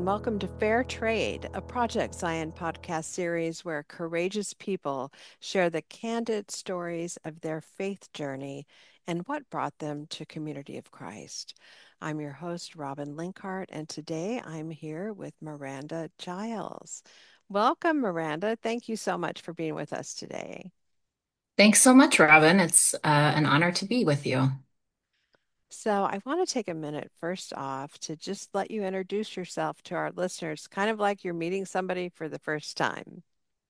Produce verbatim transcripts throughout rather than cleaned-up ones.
welcome to Fair Trade, a Project Zion podcast series where courageous people share the candid stories of their faith journey and what brought them to Community of Christ. I'm your host, Robin Linkhart, and today I'm here with Miranda Giles. Welcome, Miranda. Thank you so much for being with us today. Thanks so much, Robin. It's uh, an honor to be with you. So, I want to take a minute first off to just let you introduce yourself to our listeners, kind of like you're meeting somebody for the first time.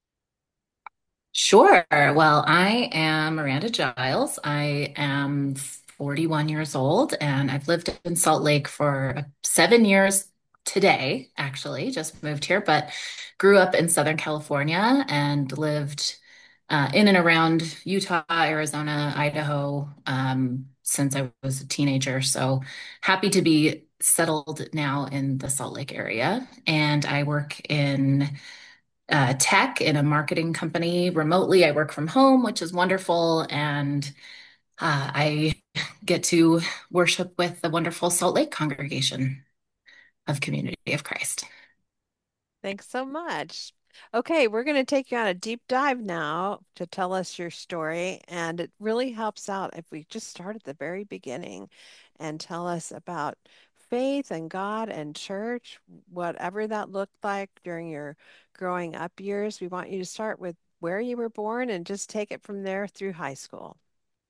Sure. Well, I am Miranda Giles. I am forty-one years old and I've lived in Salt Lake for seven years today, actually, just moved here, but grew up in Southern California and lived uh, in and around Utah, Arizona, Idaho um, since I was a teenager. So happy to be settled now in the Salt Lake area. And I work in uh, tech in a marketing company remotely. I work from home, which is wonderful. And uh, I get to worship with the wonderful Salt Lake congregation of Community of Christ. Thanks so much. Okay, we're going to take you on a deep dive now to tell us your story. And it really helps out if we just start at the very beginning and tell us about faith and God and church, whatever that looked like during your growing up years. We want you to start with where you were born and just take it from there through high school.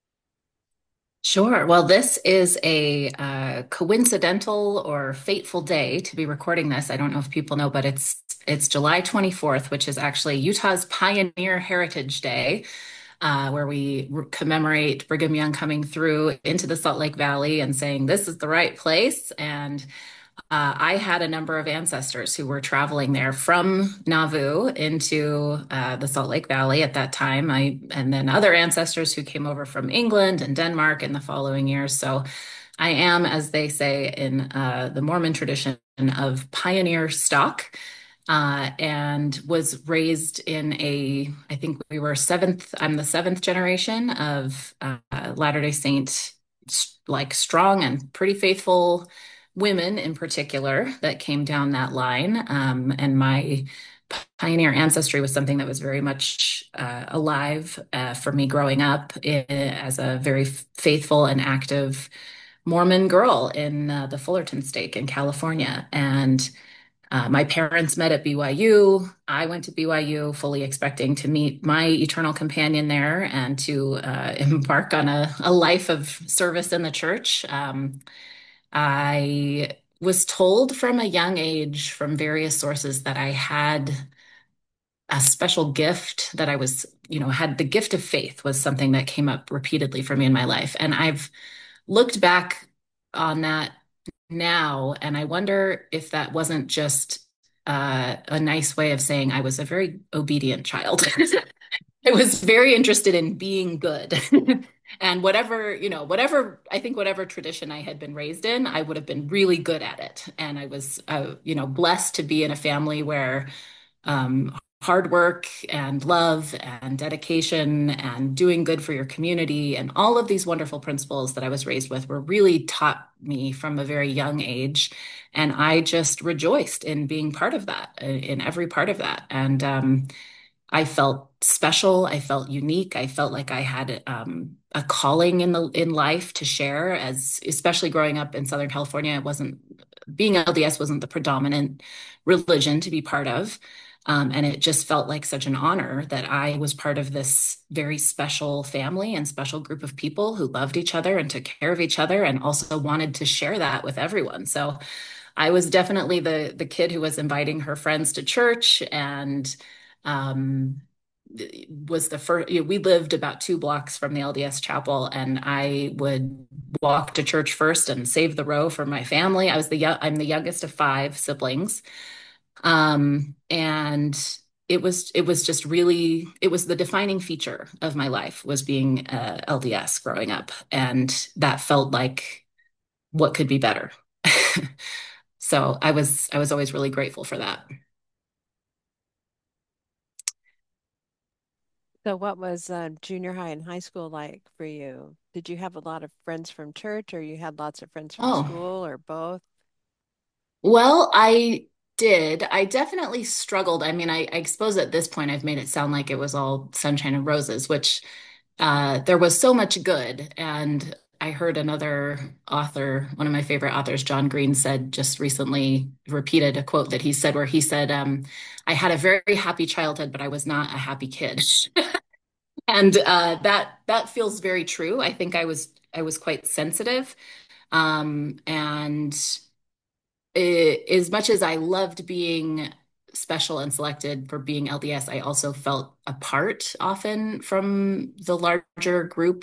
Sure. Well, this is a uh, coincidental or fateful day to be recording this. I don't know if people know, but it's it's July twenty-fourth, which is actually Utah's Pioneer Heritage Day, uh, where we r- commemorate Brigham Young coming through into the Salt Lake Valley and saying this is the right place. And uh, I had a number of ancestors who were traveling there from Nauvoo into uh, the Salt Lake Valley at that time. I and then other ancestors who came over from England and Denmark in the following years. So I am, as they say in uh, the Mormon tradition, of pioneer stock. Uh, and was raised in a, I think we were seventh, I'm the seventh generation of uh, Latter-day Saint, like strong and pretty faithful women in particular that came down that line. Um, and my pioneer ancestry was something that was very much uh, alive uh, for me growing up i- as a very faithful and active Mormon girl in uh, the Fullerton Stake in California. And uh, my parents met at B Y U. I went to B Y U fully expecting to meet my eternal companion there and to uh, embark on a, a life of service in the church. Um, I was told from a young age from various sources that I had a special gift that I was, you know, had the gift of faith was something that came up repeatedly for me in my life. And I've looked back on that now, and I wonder if that wasn't just uh, a nice way of saying I was a very obedient child. I was very interested in being good. And whatever, you know, whatever, I think whatever tradition I had been raised in, I would have been really good at it. And I was, uh, you know, blessed to be in a family where um, hard work and love and dedication and doing good for your community and all of these wonderful principles that I was raised with were really taught me from a very young age. And I just rejoiced in being part of that, in every part of that. And um, I felt special. I felt unique. I felt like I had um, a calling in the in life to share. As especially growing up in Southern California, it wasn't being L D S wasn't the predominant religion to be part of, um, and it just felt like such an honor that I was part of this very special family and special group of people who loved each other and took care of each other, and also wanted to share that with everyone. So I was definitely the the kid who was inviting her friends to church and um, was the first, you know, we lived about two blocks from the L D S chapel, and I would walk to church first and save the row for my family. I was the yo- I'm the youngest of five siblings. Um, and it was it was just really it was the defining feature of my life was being uh, L D S growing up, and that felt like what could be better. So I was I was always really grateful for that. So, what was uh, junior high and high school like for you? Did you have a lot of friends from church, or you had lots of friends from Oh, school, or both? well, I did. I definitely struggled. I mean, I, I suppose at this point I've made it sound like it was all sunshine and roses, which uh, there was so much good. And I heard another author, one of my favorite authors, John Green, said just recently, repeated a quote that he said, where he said, um, I had a very happy childhood, but I was not a happy kid. And uh, that that feels very true. I think I was I was quite sensitive. Um, and it, as much as I loved being special and selected for being L D S, I also felt apart often from the larger group.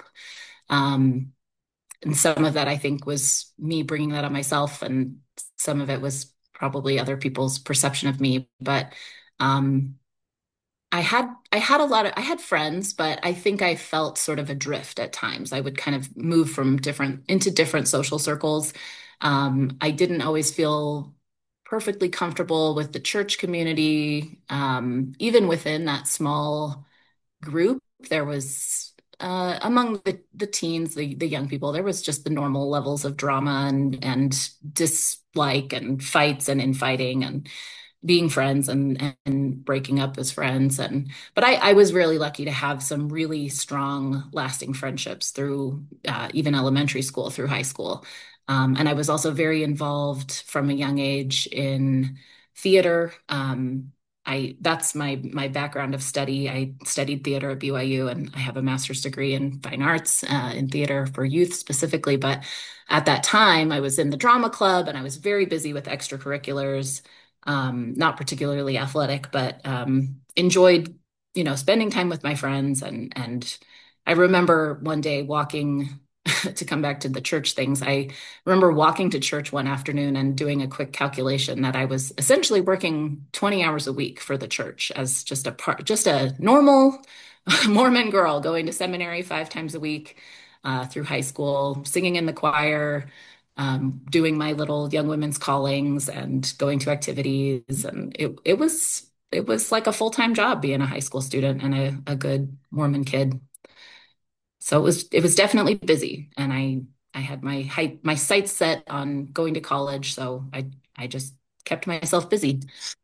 Um, and some of that I think was me bringing that on myself, and some of it was probably other people's perception of me. But um, I had I had a lot of I had friends, but I think I felt sort of adrift at times. I would kind of move from different into different social circles. Um, I didn't always feel perfectly comfortable with the church community. Um, even within that small group, there was uh, among the the teens, the the young people, there was just the normal levels of drama and and dislike and fights and infighting and being friends and and breaking up as friends. And but I, I was really lucky to have some really strong lasting friendships through uh, even elementary school through high school. Um, and I was also very involved from a young age in theater. um, I that's my my background of study. I studied theater at B Y U, and I have a master's degree in fine arts uh, in theater for youth specifically. But at that time, I was in the drama club, and I was very busy with extracurriculars, um, not particularly athletic, but um, enjoyed, you know, spending time with my friends. And and I remember one day walking to come back to the church things. I remember walking to church one afternoon and doing a quick calculation that I was essentially working twenty hours a week for the church as just a part, just a normal Mormon girl going to seminary five times a week uh, through high school, singing in the choir, um, doing my little young women's callings and going to activities. And it, it was, it was like a full-time job being a high school student and a, a good Mormon kid. So it was, it was definitely busy. And I, I had my height, my sights set on going to college. So I, I just kept myself busy.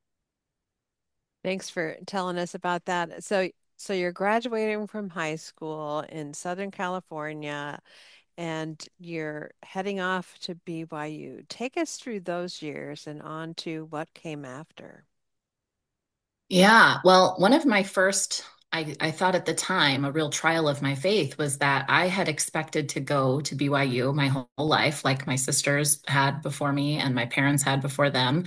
Thanks for telling us about that. So, so you're graduating from high school in Southern California and you're heading off to B Y U. Take us through those years and on to what came after. Yeah, well, one of my first, I, I thought at the time, a real trial of my faith was that I had expected to go to B Y U my whole life, like my sisters had before me and my parents had before them.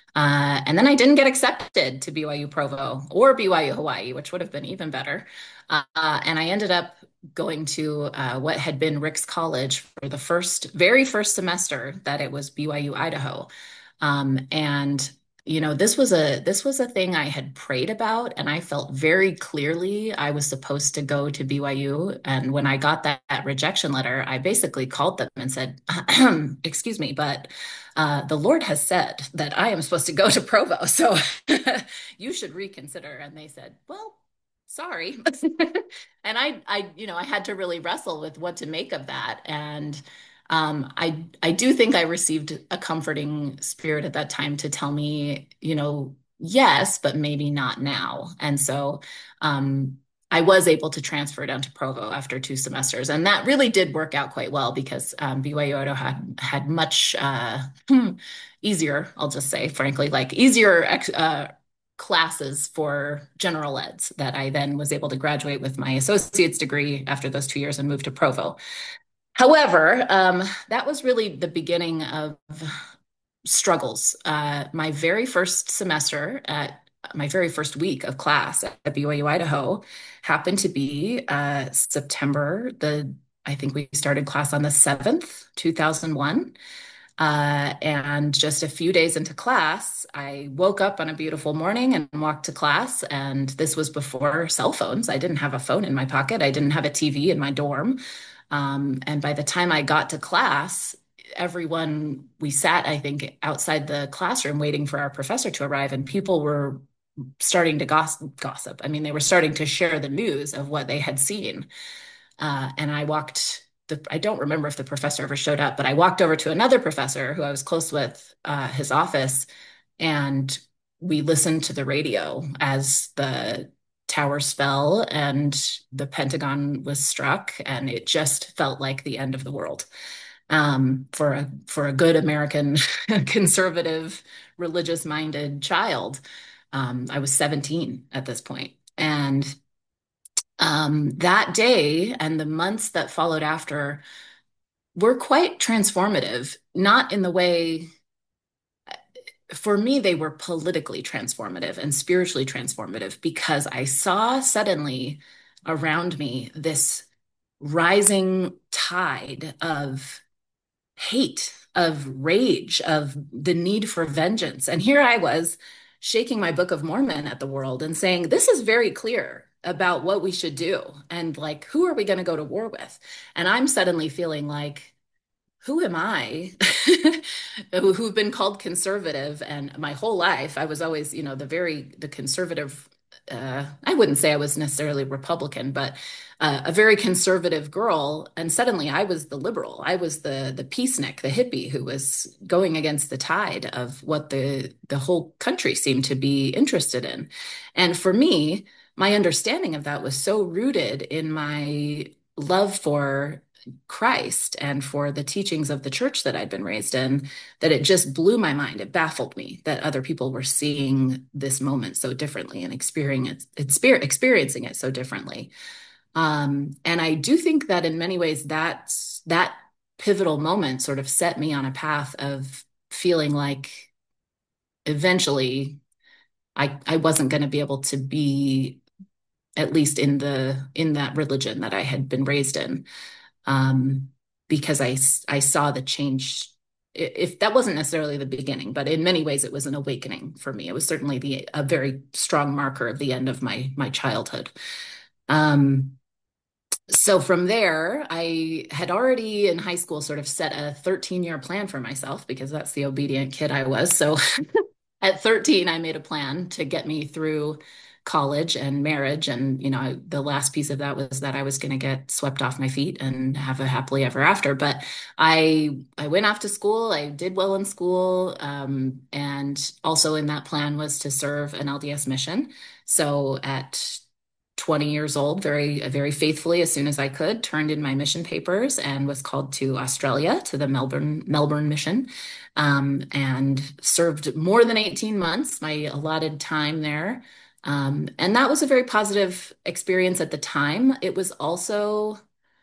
Uh, and then I didn't get accepted to B Y U Provo or B Y U Hawaii, which would have been even better. Uh, and I ended up going to uh, what had been Rick's College for the first, very first semester that it was B Y U Idaho. Um, and you know, this was a this was a thing I had prayed about, and I felt very clearly I was supposed to go to B Y U. And when I got that, that rejection letter, I basically called them and said, "Excuse me, but uh, the Lord has said that I am supposed to go to Provo, so you should reconsider." And they said, "Well, sorry." And I, I, you know, I had to really wrestle with what to make of that. And um, I, I do think I received a comforting spirit at that time to tell me, you know, yes, but maybe not now. And so, um, I was able to transfer down to Provo after two semesters, and that really did work out quite well because um, B Y U Idaho had had much uh, hmm, easier, I'll just say, frankly, like easier ex uh, classes for general eds that I then was able to graduate with my associate's degree after those two years and move to Provo. However, um, that was really the beginning of struggles. Uh, my very first semester at my very first week of class at B Y U Idaho happened to be uh, September the I think we started class on the seventh, two thousand one. Uh, and just a few days into class, I woke up on a beautiful morning and walked to class. And this was before cell phones. I didn't have a phone in my pocket. I didn't have a T V in my dorm. Um, and by the time I got to class, everyone, we sat, I think, outside the classroom waiting for our professor to arrive, and people were starting to gossip, gossip. I mean, they were starting to share the news of what they had seen. Uh, and I walked the, I don't remember if the professor ever showed up, but I walked over to another professor who I was close with, uh, his office, And we listened to the radio as the towers fell and the Pentagon was struck, and it just felt like the end of the world. Um, for a for a good American conservative, religious-minded child. Um, I was seventeen at this point, and um, that day and the months that followed after were quite transformative. Not in the way, for me, they were politically transformative and spiritually transformative because I saw suddenly around me this rising tide of hate, of rage, of the need for vengeance. And here I was shaking my Book of Mormon at the world and saying, this is very clear about what we should do. And like, who are we going to go to war with? And I'm suddenly feeling like, who am I who've been called conservative? And my whole life, I was always, you know, the very, the conservative, uh, I wouldn't say I was necessarily Republican, but uh, a very conservative girl. And suddenly I was the liberal. I was the the peacenik, the hippie who was going against the tide of what the the whole country seemed to be interested in. And for me, my understanding of that was so rooted in my love for Christ and for the teachings of the church that I'd been raised in, that it just blew my mind. It baffled me that other people were seeing this moment so differently and experiencing it, experiencing it so differently. Um, and I do think that in many ways that's that pivotal moment sort of set me on a path of feeling like eventually I I wasn't going to be able to be at least in the in that religion that I had been raised in, um, because I, I saw the change. If that wasn't necessarily the beginning, but in many ways it was an awakening for me. It was certainly the a very strong marker of the end of my my childhood. Um, so from there, I had already in high school sort of set a thirteen year plan for myself because that's the obedient kid I was. So at thirteen, I made a plan to get me through college and marriage. And, you know, the last piece of that was that I was going to get swept off my feet and have a happily ever after. But I I went off to school. I did well in school. Um, and also in that plan was to serve an L D S mission. So at twenty years old, very, very faithfully, as soon as I could, turned in my mission papers and was called to Australia to the Melbourne Melbourne mission, um, and served more than eighteen months, my allotted time there. Um, and that was a very positive experience at the time. It was also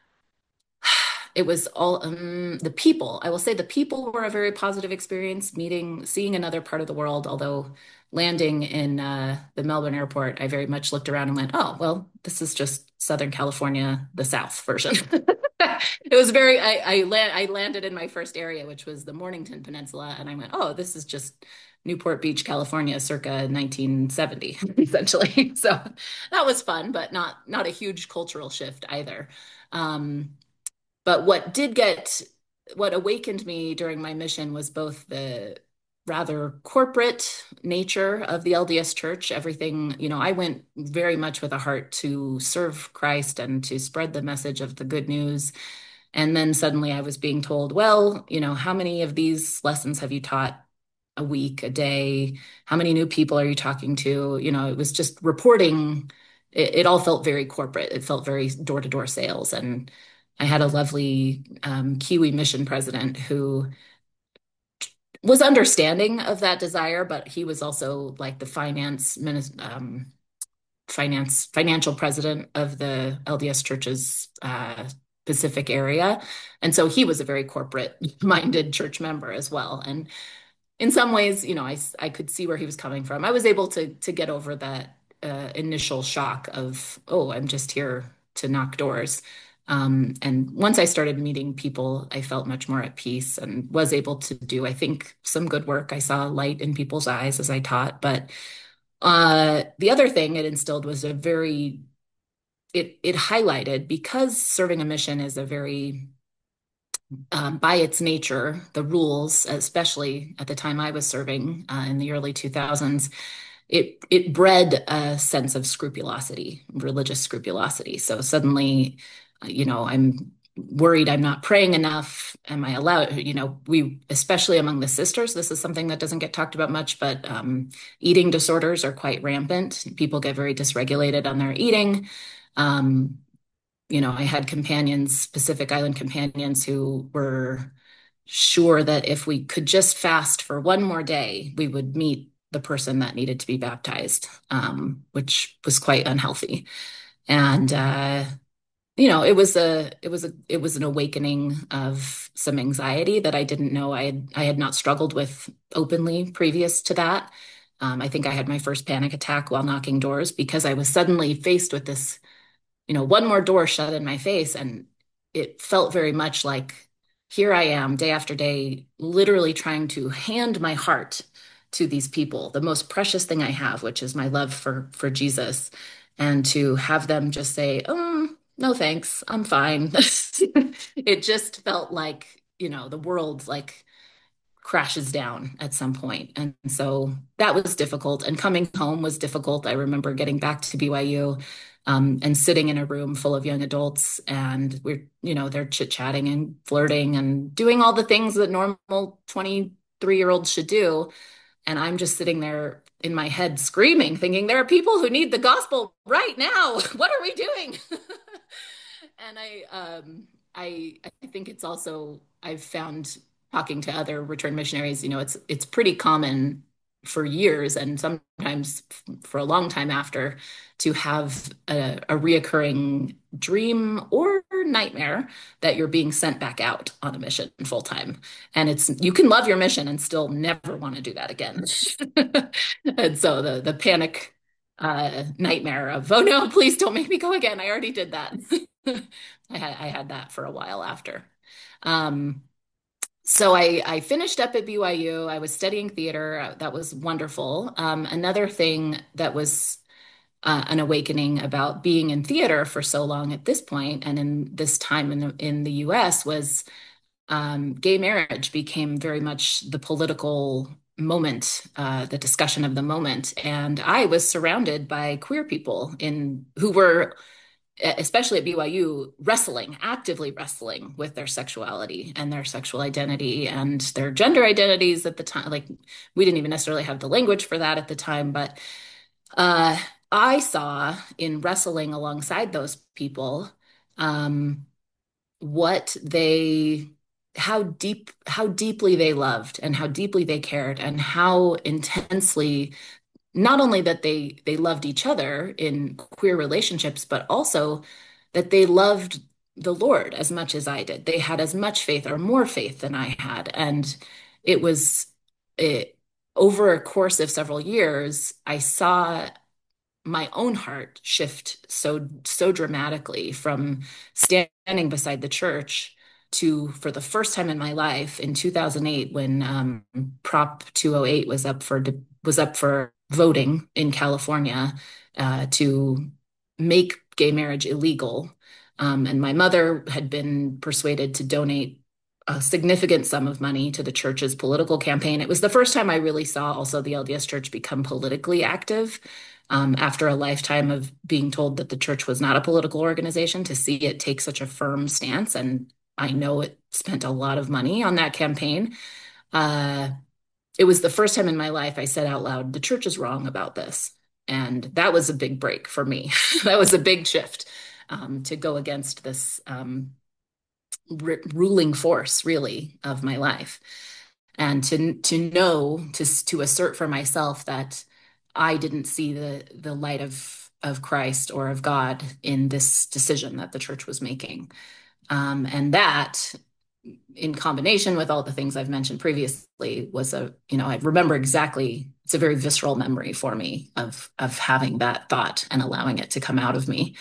it was all um, the people. I will say the people were a very positive experience, meeting, seeing another part of the world. Although landing in uh, the Melbourne airport, I very much looked around and went, "Oh, well, this is just Southern California, the South version." It was very. I I, land, I landed in my first area, which was the Mornington Peninsula, and I went, "Oh, this is just Newport Beach, California, circa nineteen seventy, essentially." So that was fun, but not not a huge cultural shift either. Um, but what did get, what awakened me during my mission was both the rather corporate nature of the L D S Church. Everything, you know, I went very much with a heart to serve Christ and to spread the message of the good news. And then suddenly I was being told, well, you know, how many of these lessons have you taught a week, a day? How many new people are you talking to? You know, it was just reporting. It, it all felt very corporate. It felt very door to door sales. And I had a lovely um, Kiwi mission president who was understanding of that desire, but he was also like the finance minister, um, finance financial president of the L D S Church's uh, Pacific area, and so he was a very corporate minded church member as well. And in some ways, you know, I I could see where he was coming from. I was able to to get over that uh, initial shock of, oh, I'm just here to knock doors. Um, and once I started meeting people, I felt much more at peace and was able to do, I think, some good work. I saw light in people's eyes as I taught. But uh, the other thing it instilled was a very, it it highlighted, because serving a mission is a very, um, by its nature, the rules, especially at the time I was serving uh, in the early two thousands, it it bred a sense of scrupulosity, religious scrupulosity. So suddenly, uh, you know, I'm worried I'm not praying enough. Am I allowed? You know, we, especially among the sisters, this is something that doesn't get talked about much, but um, eating disorders are quite rampant. People get very dysregulated on their eating. Um, you know, I had companions, Pacific Island companions, who were sure that if we could just fast for one more day, we would meet the person that needed to be baptized, um, which was quite unhealthy. And uh, you know, it was a it was a it was an awakening of some anxiety that I didn't know I had I had not struggled with openly previous to that. Um, I think I had my first panic attack while knocking doors because I was suddenly faced with this, you know, one more door shut in my face. And it felt very much like here I am day after day, literally trying to hand my heart to these people, the most precious thing I have, which is my love for for Jesus, and to have them just say, um, no thanks, I'm fine. It just felt like, you know, the world like crashes down at some point. And so that was difficult. And coming home was difficult. I remember getting back to B Y U, um, and sitting in a room full of young adults, and we're, you know, they're chit-chatting and flirting and doing all the things that normal twenty-three year olds should do. And I'm just sitting there in my head screaming, thinking, there are people who need the gospel right now. What are we doing? And I, um, I, I think it's also, I've found talking to other return missionaries, you know, it's it's pretty common for years and sometimes for a long time after to have a, a reoccurring dream or nightmare that you're being sent back out on a mission full time. And it's you can love your mission and still never want to do that again. And so the the panic uh, nightmare of, oh no, please don't make me go again. I already did that. I had I had that for a while after. Um, so I, I finished up at B Y U. I was studying theater. That was wonderful. Um, another thing that was uh, an awakening about being in theater for so long at this point and in this time in the, in the U S was um, gay marriage became very much the political moment, uh, the discussion of the moment. And I was surrounded by queer people in who were especially at B Y U, wrestling, actively wrestling with their sexuality and their sexual identity and their gender identities at the time. Like, we didn't even necessarily have the language for that at the time, but uh, I saw in wrestling alongside those people um, what they, how deep, how deeply they loved and how deeply they cared and how intensely not only that they they loved each other in queer relationships, but also that they loved the Lord as much as I did. They had as much faith or more faith than I had. And it was it, over a course of several years, I saw my own heart shift so so dramatically from standing beside the church to, for the first time in my life, in two thousand eight, when um, Prop two oh eight was up for was up for voting in California, uh, to make gay marriage illegal. Um, and my mother had been persuaded to donate a significant sum of money to the church's political campaign. It was the first time I really saw also the L D S Church become politically active, um, after a lifetime of being told that the church was not a political organization, to see it take such a firm stance. And I know it spent a lot of money on that campaign. Uh, it was the first time in my life I said out loud, the church is wrong about this. And that was a big break for me. That was a big shift, um, to go against this um, r- ruling force, really, of my life. And to to know, to to assert for myself that I didn't see the the light of of Christ or of God in this decision that the church was making. Um, and that, in combination with all the things I've mentioned previously, was a, you know, I remember exactly, it's a very visceral memory for me of of having that thought and allowing it to come out of me.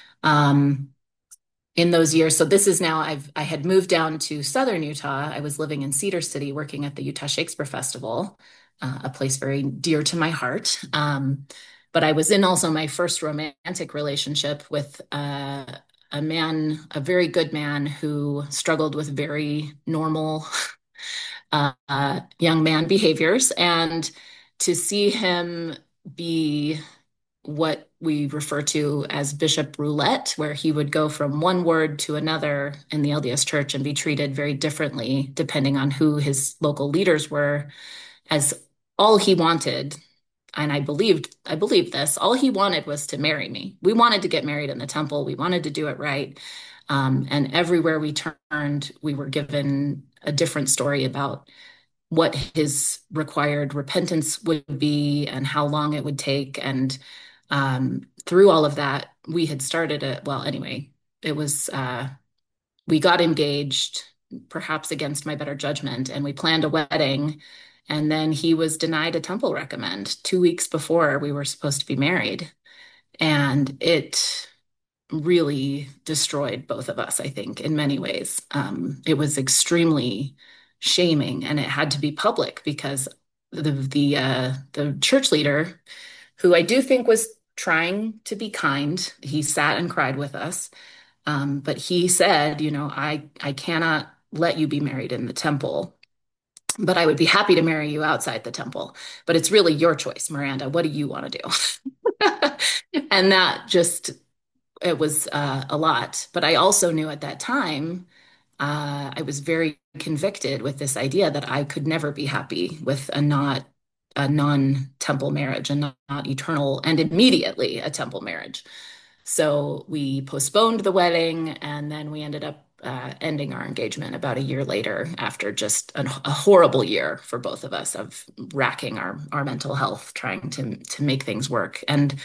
Um, in those years. So this is now, I've I had moved down to Southern Utah. I was living in Cedar City working at the Utah Shakespeare Festival, uh, a place very dear to my heart. Um, but I was in also my first romantic relationship with uh, a man, a very good man who struggled with very normal uh, uh, young man behaviors. And to see him be what we refer to as Bishop Roulette, where he would go from one ward to another in the L D S church and be treated very differently depending on who his local leaders were, as all he wanted, and I believed I believed this, all he wanted was to marry me. We wanted to get married in the temple. We wanted to do it right. Um, and everywhere we turned, we were given a different story about what his required repentance would be and how long it would take. And um, through all of that, we had started a, well, anyway, it was, uh, we got engaged, perhaps against my better judgment, and we planned a wedding. And then he was denied a temple recommend two weeks before we were supposed to be married. And it really destroyed both of us, I think, in many ways. Um, it was extremely shaming, and it had to be public because the the uh, the church leader, who I do think was trying to be kind, he sat and cried with us. Um, but he said, you know, I I cannot let you be married in the temple, but I would be happy to marry you outside the temple. But it's really your choice, Miranda. What do you want to do? And that just it was uh, a lot. But I also knew at that time, uh, I was very convicted with this idea that I could never be happy with a not a non-temple marriage and not, not eternal and immediately a temple marriage. So we postponed the wedding, and then we ended up uh, ending our engagement about a year later after just an, a horrible year for both of us of racking our our mental health trying to to make things work. And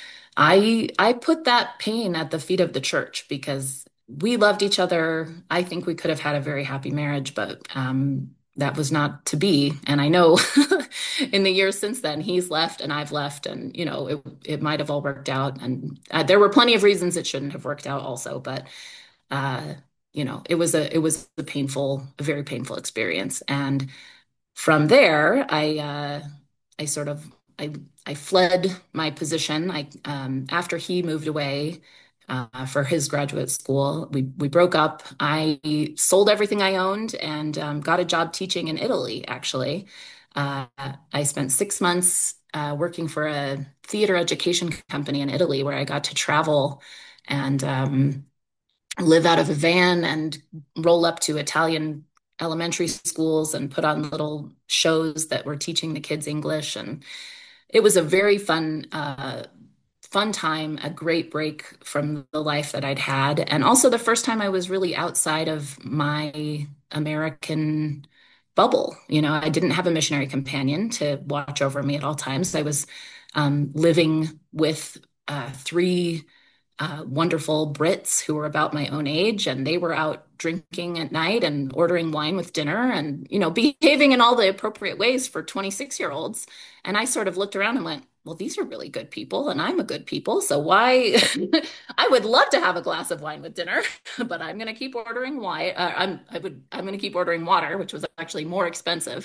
I I put that pain at the feet of the church because we loved each other. I think we could have had a very happy marriage, but um, that was not to be. And I know in the years since then, he's left and I've left, and you know it it might have all worked out. And uh, there were plenty of reasons it shouldn't have worked out, also. But uh, you know, it was a it was a painful, a very painful experience. And from there, I uh, I sort of I I fled my position. I um, After he moved away uh, for his graduate school, we we broke up. I sold everything I owned and um, got a job teaching in Italy. Actually, uh, I spent six months uh, working for a theater education company in Italy, where I got to travel and um, live out of a van and roll up to Italian elementary schools and put on little shows that were teaching the kids English. And it was a very fun, uh, fun time, a great break from the life that I'd had. And also the first time I was really outside of my American bubble. You know, I didn't have a missionary companion to watch over me at all times. I was um, living with uh, three uh, wonderful Brits who were about my own age, and they were out drinking at night and ordering wine with dinner and, you know, behaving in all the appropriate ways for twenty-six year olds. And I sort of looked around and went, well, these are really good people, and I'm a good people. So why? I would love to have a glass of wine with dinner, but I'm going to keep ordering wine. Uh, I'm I would I'm going to keep ordering water, which was actually more expensive,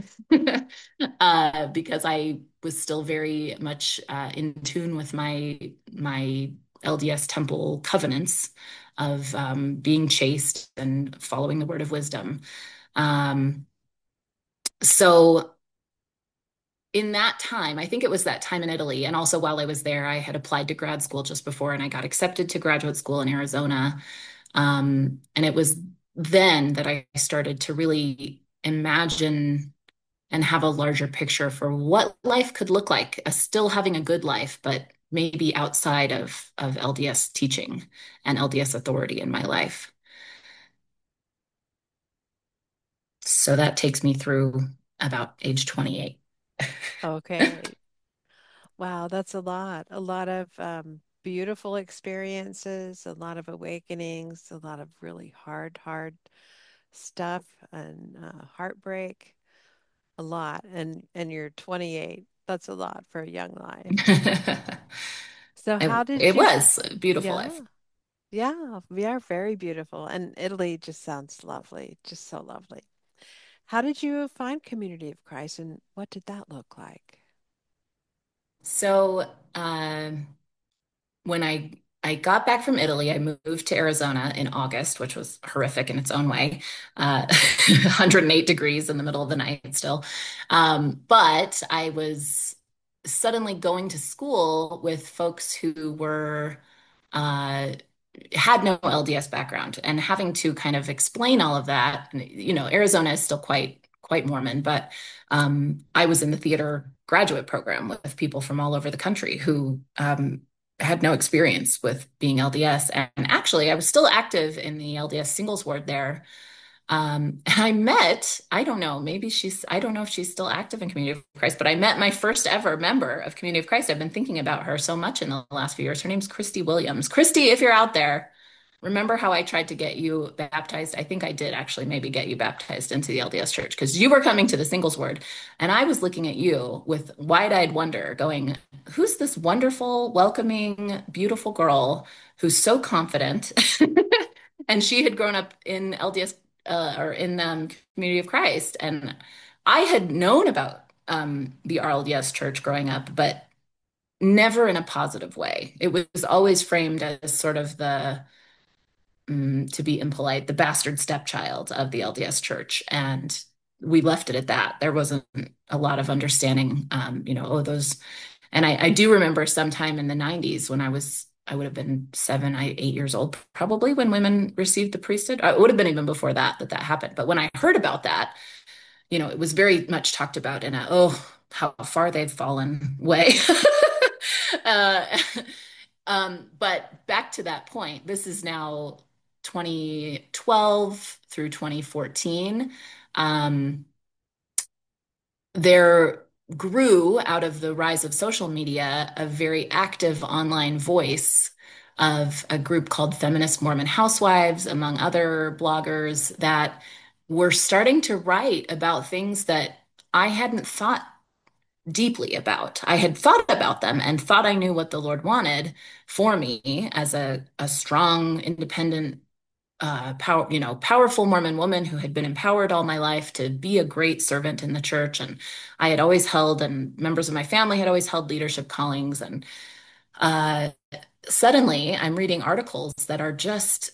uh, because I was still very much uh, in tune with my my L D S temple covenants of um, being chaste and following the word of wisdom. Um, so in that time, I think it was that time in Italy, and also while I was there, I had applied to grad school just before, and I got accepted to graduate school in Arizona. Um, and it was then that I started to really imagine and have a larger picture for what life could look like, uh, still having a good life, but maybe outside of, of L D S teaching and L D S authority in my life. So that takes me through about age twenty-eight. Okay. Wow, that's a lot. A lot of um, beautiful experiences, a lot of awakenings, a lot of really hard, hard stuff and uh, heartbreak. A lot. And and you're twenty-eight. That's a lot for a young life. So It, how did it you, was a beautiful yeah, life. yeah, we are very beautiful. And Italy just sounds lovely, just so lovely. How did you find Community of Christ and what did that look like? So um, when I I got back from Italy, I moved to Arizona in August, which was horrific in its own way. Uh, one hundred eight degrees in the middle of the night still. Um, but I was suddenly going to school with folks who were uh, had no L D S background and having to kind of explain all of that. You know, Arizona is still quite quite Mormon, but um, I was in the theater graduate program with people from all over the country who um, had no experience with being L D S. And actually, I was still active in the L D S singles ward there, um, and I met, I don't know, maybe she's, I don't know if she's still active in Community of Christ, but I met my first ever member of Community of Christ. I've been thinking about her so much in the last few years. Her name's Christy Williams. Christy, if you're out there, remember how I tried to get you baptized? I think I did actually maybe get you baptized into the L D S church because you were coming to the singles word. And I was looking at you with wide-eyed wonder, going, who's this wonderful, welcoming, beautiful girl who's so confident? And she had grown up in L D S uh, or in um, Community of Christ. And I had known about um, the R L D S church growing up, but never in a positive way. It was always framed as sort of the, mm, to be impolite, the bastard stepchild of the L D S church. And we left it at that. There wasn't a lot of understanding, um, you know, oh, those. And I, I do remember sometime in the nineties when I was, I would have been seven, I, eight years old, probably when women received the priesthood. Uh, It would have been even before that that that happened. But when I heard about that, you know, it was very much talked about in a, oh, how far they've fallen way. uh, um, but back to that point, this is now twenty twelve through twenty fourteen. Um, there grew out of the rise of social media a very active online voice of a group called Feminist Mormon Housewives, among other bloggers that were starting to write about things that I hadn't thought deeply about. I had thought about them and thought I knew what the Lord wanted for me as a, a strong, independent, uh, power, you know, powerful Mormon woman who had been empowered all my life to be a great servant in the church. And I had always held, and members of my family had always held leadership callings. And uh, suddenly I'm reading articles that are just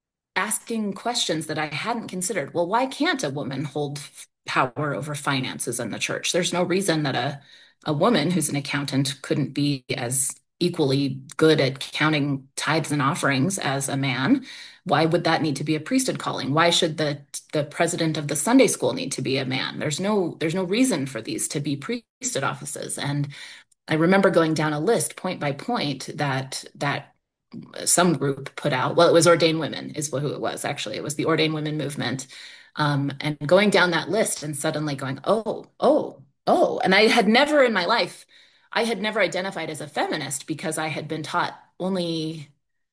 asking questions that I hadn't considered. Well, why can't a woman hold power over finances in the church? There's no reason that a a woman who's an accountant couldn't be as equally good at counting tithes and offerings as a man. Why would that need to be a priesthood calling? Why should the the president of the Sunday school need to be a man? There's no there's no reason for these to be priesthood offices. And I remember going down a list point by point that that some group put out. Well, it was Ordained Women, is who it was, actually. It was the Ordained Women movement. Um, and going down that list and suddenly going, oh, oh, oh. And I had never in my life, I had never identified as a feminist because I had been taught only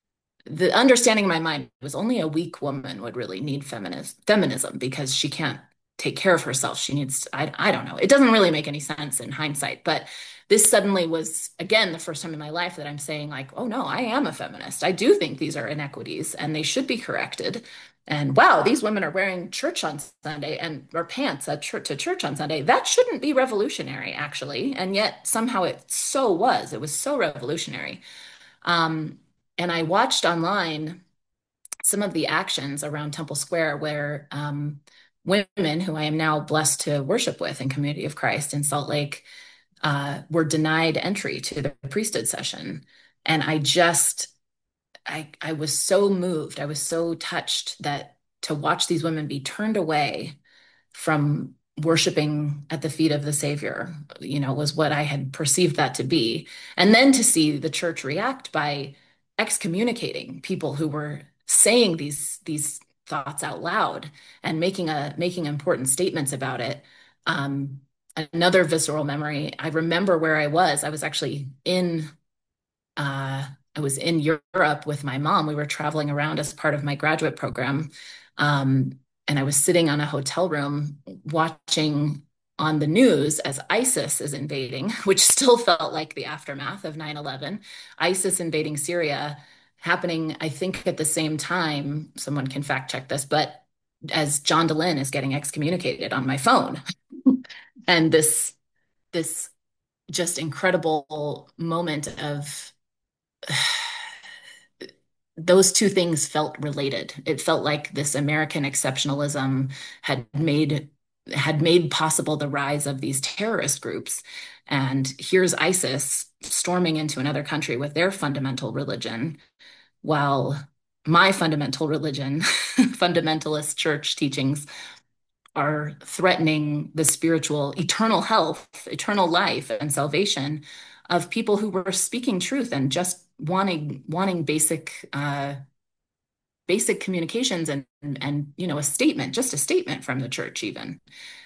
the understanding in my mind was only a weak woman would really need feminist feminism because she can't take care of herself. She needs, I, I don't know. It doesn't really make any sense in hindsight, but this suddenly was, again, the first time in my life that I'm saying, like, oh no, I am a feminist. I do think these are inequities and they should be corrected. And wow, these women are wearing church on Sunday and or pants at church to church on Sunday. That shouldn't be revolutionary, actually. And yet somehow it so was. It was so revolutionary. Um, and I watched online some of the actions around Temple Square where um, women who I am now blessed to worship with in Community of Christ in Salt Lake uh, were denied entry to the priesthood session. And I just, I, I was so moved. I was so touched that to watch these women be turned away from worshiping at the feet of the Savior, you know, was what I had perceived that to be. And then to see the church react by excommunicating people who were saying these these thoughts out loud and making a making important statements about it. Um, another visceral memory. I remember where I was. I was actually in uh, I was in Europe with my mom. We were traveling around as part of my graduate program. Um, and I was sitting on a hotel room watching on the news as ISIS is invading, which still felt like the aftermath of nine eleven. ISIS invading Syria happening, I think, at the same time. Someone can fact check this, but as John Dehlin is getting excommunicated on my phone. And this, this just incredible moment of those two things felt related. It felt like this American exceptionalism had made had made possible the rise of these terrorist groups. And here's ISIS storming into another country with their fundamental religion, while my fundamental religion, fundamentalist church teachings, are threatening the spiritual, eternal health, eternal life, and salvation of people who were speaking truth and just wanting wanting basic uh, basic communications and and you know a statement, just a statement from the church. Even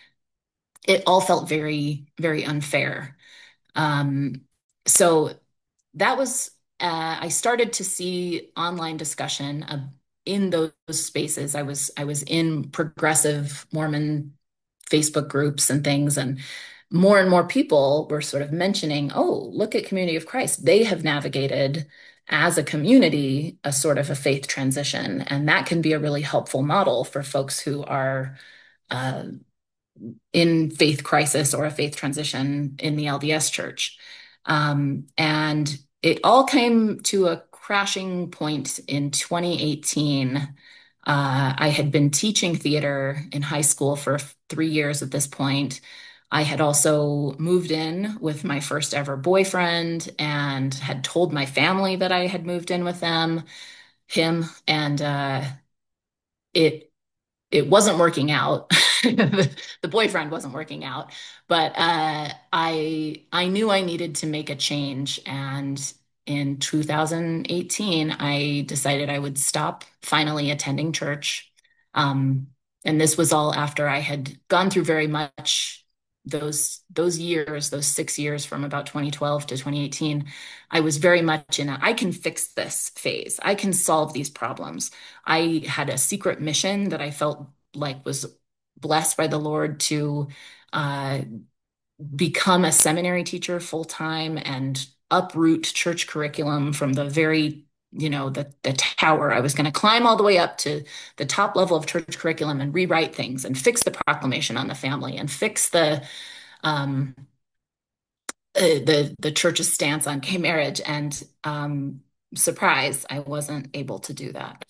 it all felt very very unfair. Um, so that was uh, I started to see online discussion uh, in those spaces. I was I was in progressive Mormon Facebook groups and things, and more and more people were sort of mentioning, "Oh, look at Community of Christ. They have navigated as a community a sort of a faith transition, and that can be a really helpful model for folks who are." Uh, in faith crisis or a faith transition in the L D S church. Um, and it all came to a crashing point in twenty eighteen. Uh, I had been teaching theater in high school for three years at this point. I had also moved in with my first ever boyfriend and had told my family that I had moved in with them, him, and uh, it it wasn't working out. the, the boyfriend wasn't working out, but uh, I I knew I needed to make a change, and in two thousand eighteen, I decided I would stop finally attending church. Um, and this was all after I had gone through very much those those years, those six years from about twenty twelve to twenty eighteen. I was very much in a I can fix this phase. I can solve these problems. I had a secret mission that I felt like was blessed by the Lord to uh, become a seminary teacher full time and uproot church curriculum from the very, you know, the, the tower. I was going to climb all the way up to the top level of church curriculum and rewrite things and fix the proclamation on the family and fix the um, uh, the the church's stance on gay marriage. And um, surprise, I wasn't able to do that.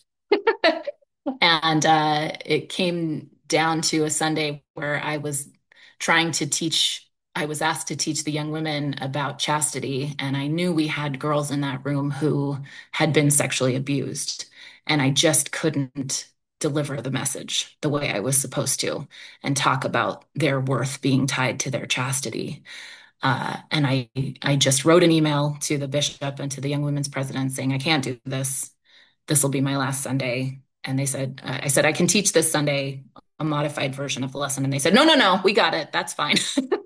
And uh, it came down to a Sunday where I was trying to teach, I was asked to teach the young women about chastity. And I knew we had girls in that room who had been sexually abused. And I just couldn't deliver the message the way I was supposed to and talk about their worth being tied to their chastity. Uh, and I, I just wrote an email to the bishop and to the young women's president saying, I can't do this. This will be my last Sunday. And they said, uh, I said, I can teach this Sunday a modified version of the lesson. And they said, no, no, no, we got it. That's fine.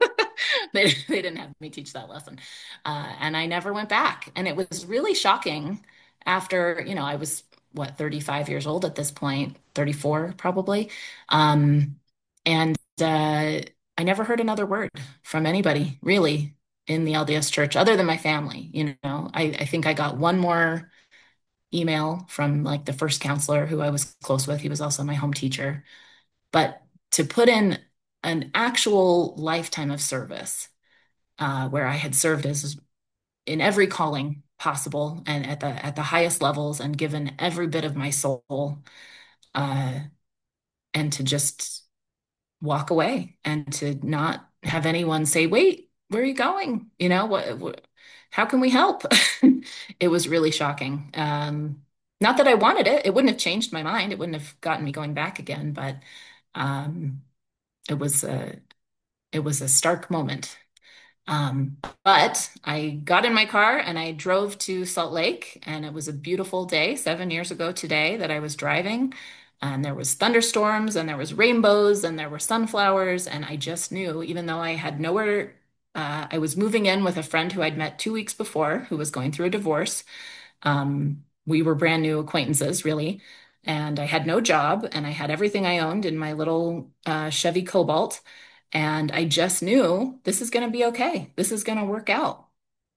they, they didn't have me teach that lesson. Uh, and I never went back. And it was really shocking after, you know, I was, what, thirty-five years old at this point, thirty-four probably. Um, and uh, I never heard another word from anybody really in the L D S church other than my family. You know, I, I think I got one more email from like the first counselor who I was close with. He was also my home teacher. But to put in an actual lifetime of service, uh, where I had served as in every calling possible and at the at the highest levels and given every bit of my soul, uh, and to just walk away and to not have anyone say, "Wait, where are you going? You know, what, what how can we help?" It was really shocking. Um, not that I wanted it. It wouldn't have changed my mind. It wouldn't have gotten me going back again, but um, it was a it was a stark moment. Um, but I got in my car and I drove to Salt Lake, and it was a beautiful day, seven years ago today that I was driving. And there was thunderstorms and there was rainbows and there were sunflowers. And I just knew, even though I had nowhere, uh, I was moving in with a friend who I'd met two weeks before who was going through a divorce. Um, we were brand new acquaintances, really. And I had no job and I had everything I owned in my little uh, Chevy Cobalt. And I just knew this is going to be okay. This is going to work out.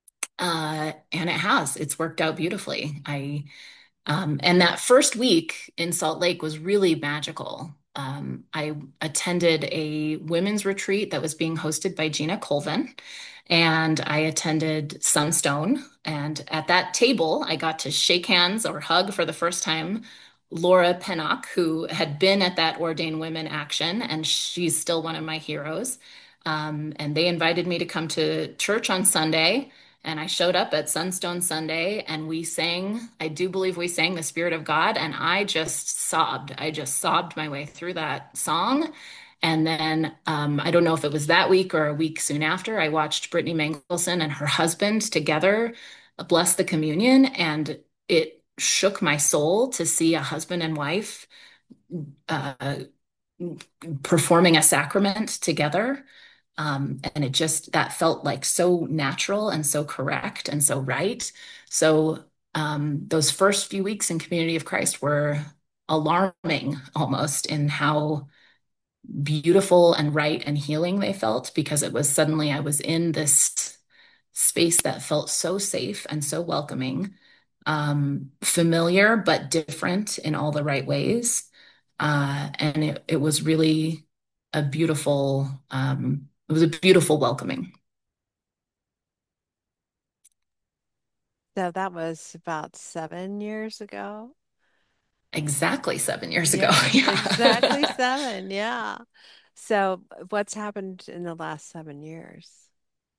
Uh, and it has. It's worked out beautifully. I um, and that first week in Salt Lake was really magical. Um, I attended a women's retreat that was being hosted by Gina Colvin, and I attended Sunstone. And at that table, I got to shake hands or hug for the first time Laura Pennock, who had been at that Ordained Women Action, and she's still one of my heroes. Um, and they invited me to come to church on Sunday. And I showed up at Sunstone Sunday and we sang, I do believe we sang The Spirit of God. And I just sobbed. I just sobbed my way through that song. And then um, I don't know if it was that week or a week soon after, I watched Brittany Mangelson and her husband together bless the communion. And it shook my soul to see a husband and wife uh, performing a sacrament together. Um, and it just, that felt like so natural and so correct and so right. So um, those first few weeks in Community of Christ were alarming almost in how beautiful and right and healing they felt because it was suddenly I was in this space that felt so safe and so welcoming, um, familiar but different in all the right ways. Uh, and it, it was really a beautiful, um, it was a beautiful welcoming. So that was about seven years ago. Exactly seven years ago. Yes, exactly Yeah. seven. Yeah. So what's happened in the last seven years?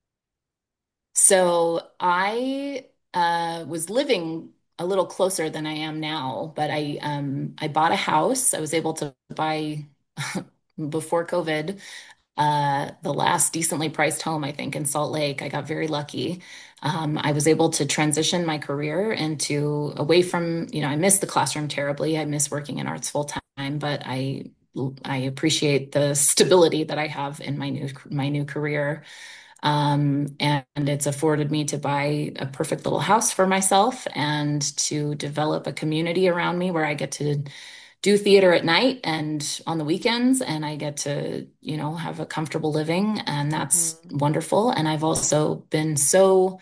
So I uh, was living a little closer than I am now, but I um, I bought a house. I was able to buy before COVID uh, the last decently priced home, I think, in Salt Lake. I got very lucky. Um, I was able to transition my career into away from, you know, I miss the classroom terribly. I miss working in arts full time, but I I appreciate the stability that I have in my new my new career. Um, and it's afforded me to buy a perfect little house for myself and to develop a community around me where I get to do theater at night and on the weekends, and I get to, you know, have a comfortable living, and that's Hmm. wonderful. And I've also been so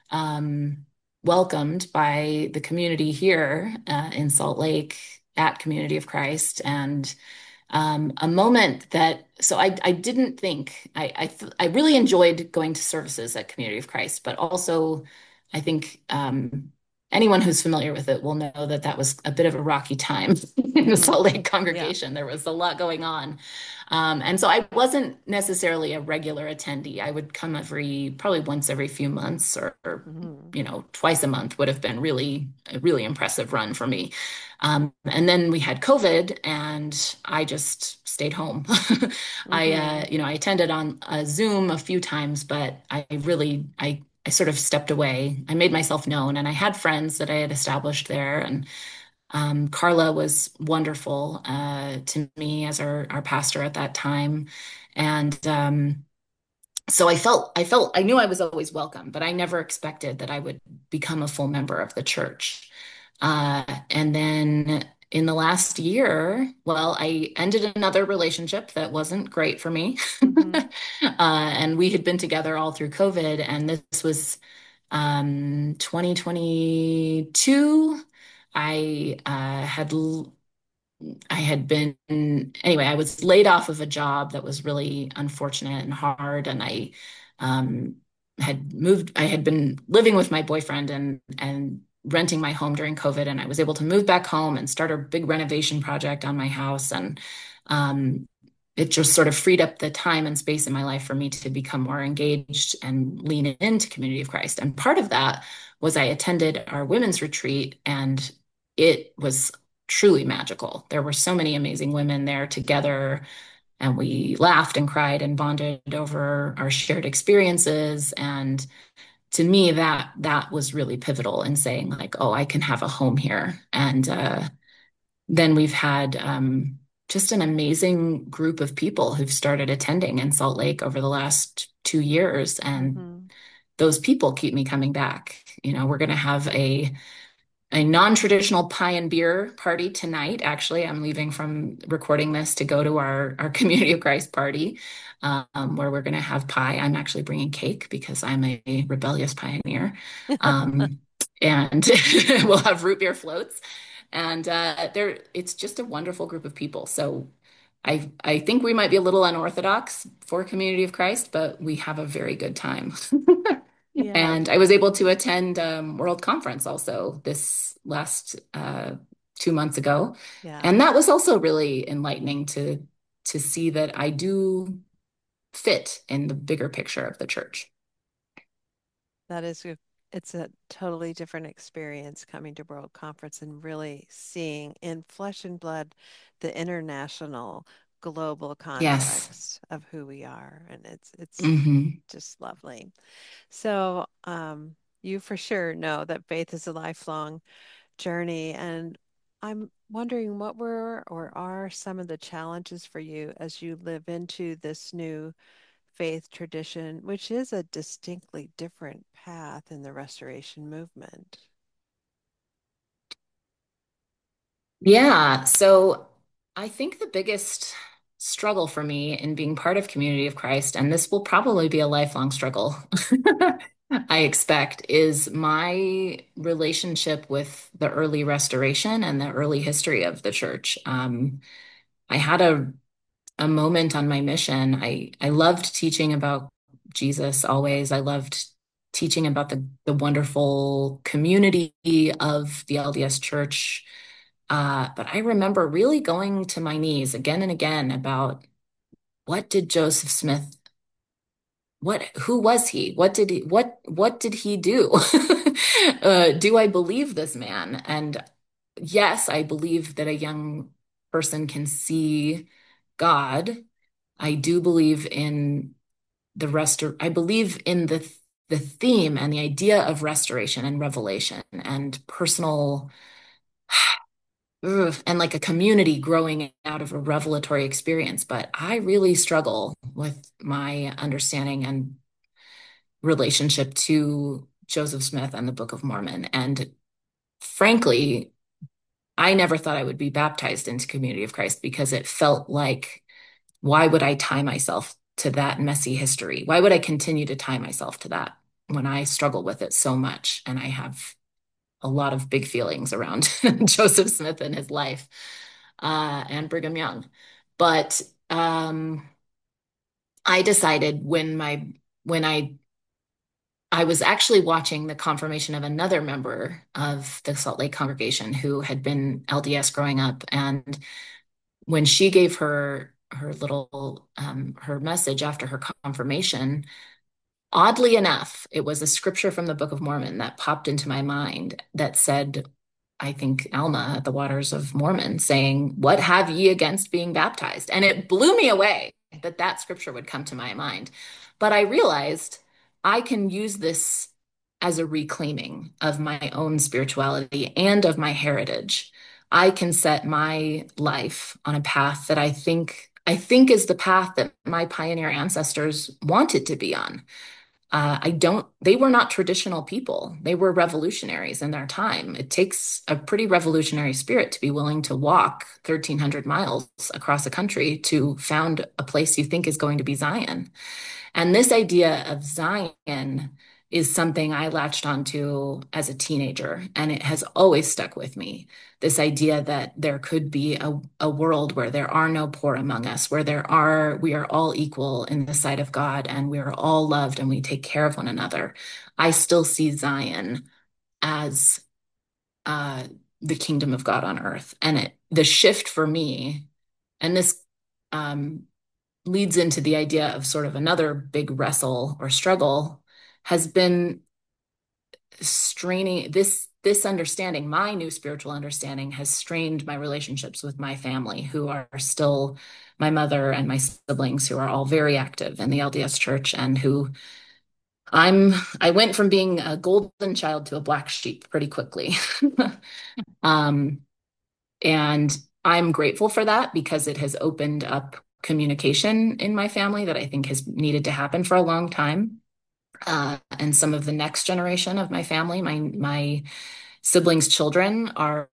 um, welcomed by the community here uh, in Salt Lake at Community of Christ, and um, a moment that so I I didn't think I I, th I really enjoyed going to services at Community of Christ, but also I think um, anyone who's familiar with it will know that that was a bit of a rocky time in the Hmm. Salt Lake Yeah. congregation. There was a lot going on, um, and so I wasn't necessarily a regular attendee. I would come every probably once every few months or, or Hmm. you know twice a month would have been really a really impressive run for me. Um, and then we had COVID and I just stayed home. I, uh, Hmm. you know, I attended on a Zoom a few times, but I really, I, I sort of stepped away. I made myself known and I had friends that I had established there. And um, Carla was wonderful uh, to me as our, our pastor at that time. And um, so I felt, I felt, I knew I was always welcome, but I never expected that I would become a full member of the church. Uh, and then in the last year, well, I ended another relationship that wasn't great for me. Hmm. Uh, and we had been together all through COVID, and this was um, twenty twenty-two. I uh, had l- I had been, anyway, I was laid off of a job that was really unfortunate and hard. And I um, had moved, I had been living with my boyfriend and, and renting my home during COVID. And I was able to move back home and start a big renovation project on my house. And um, it just sort of freed up the time and space in my life for me to become more engaged and lean into Community of Christ. And part of that was I attended our women's retreat, and it was truly magical. There were so many amazing women there together, and we laughed and cried and bonded over our shared experiences. And to me, that that was really pivotal in saying, like, oh, I can have a home here. And uh, then we've had um, just an amazing group of people who've started attending in Salt Lake over the last two years. And Hmm. those people keep me coming back. You know, we're going to have a a non-traditional pie and beer party tonight. Actually, I'm leaving from recording this to go to our our Community of Christ party, um, where we're going to have pie. I'm actually bringing cake because I'm a, a rebellious pioneer, um, and we'll have root beer floats. And uh, there, it's just a wonderful group of people. So. I, I think we might be a little unorthodox for Community of Christ, but we have a very good time. Yes. And I was able to attend um, World Conference also this last uh, two months ago. Yeah, And that was also really enlightening to to see that I do fit in the bigger picture of the church. that is a, it's a totally different experience coming to World Conference and really seeing in flesh and blood the international global Yes. context of who we are. And it's it's Hmm. just lovely. So, um, you for sure know that faith is a lifelong journey, and I'm wondering what were or are some of the challenges for you as you live into this new faith tradition, which is a distinctly different path in the restoration movement. Yeah. So I think the biggest struggle for me in being part of Community of Christ, and this will probably be a lifelong struggle, I expect, is my relationship with the early restoration and the early history of the church. Um, I had a a moment on my mission. I I loved teaching about Jesus always. I loved teaching about the the wonderful community of the L D S Church. Uh, but I remember really going to my knees again and again about what did Joseph Smith, what, who was he? What did he, what, what did he do? uh, do I believe this man? And yes, I believe that a young person can see God. I do believe in the rest. I believe in the the theme and the idea of restoration and revelation and personal ugh, and like a community growing out of a revelatory experience. But I really struggle with my understanding and relationship to Joseph Smith and the Book of Mormon. And frankly, I never thought I would be baptized into Community of Christ because it felt like, why would I tie myself to that messy history? Why would I continue to tie myself to that when I struggle with it so much? And I have a lot of big feelings around Joseph Smith and his life, uh, and Brigham Young. But um, I decided when my when I I was actually watching the confirmation of another member of the Salt Lake congregation who had been L D S growing up, and when she gave her her little um, her message after her confirmation, oddly enough, it was a scripture from the Book of Mormon that popped into my mind that said, I think Alma at the Waters of Mormon saying, "What have ye against being baptized?" And it blew me away that that scripture would come to my mind. But I realized I can use this as a reclaiming of my own spirituality and of my heritage. I can set my life on a path that I think I think is the path that my pioneer ancestors wanted to be on. Uh, I don't, they were not traditional people. They were revolutionaries in their time. It takes a pretty revolutionary spirit to be willing to walk thirteen hundred miles across a country to found a place you think is going to be Zion. And this idea of Zion is something I latched onto as a teenager, and it has always stuck with me. This idea that there could be a, a world where there are no poor among us, where there are, we are all equal in the sight of God, and we are all loved and we take care of one another. I still see Zion as uh, the kingdom of God on earth. And it, the shift for me, and this um, leads into the idea of sort of another big wrestle or struggle has been straining this this understanding. My new spiritual understanding has strained my relationships with my family, who are still my mother and my siblings, who are all very active in the L D S church, and who I'm I went from being a golden child to a black sheep pretty quickly. um And I'm grateful for that because it has opened up communication in my family that I think has needed to happen for a long time. Uh, and some of the next generation of my family, my my siblings' children are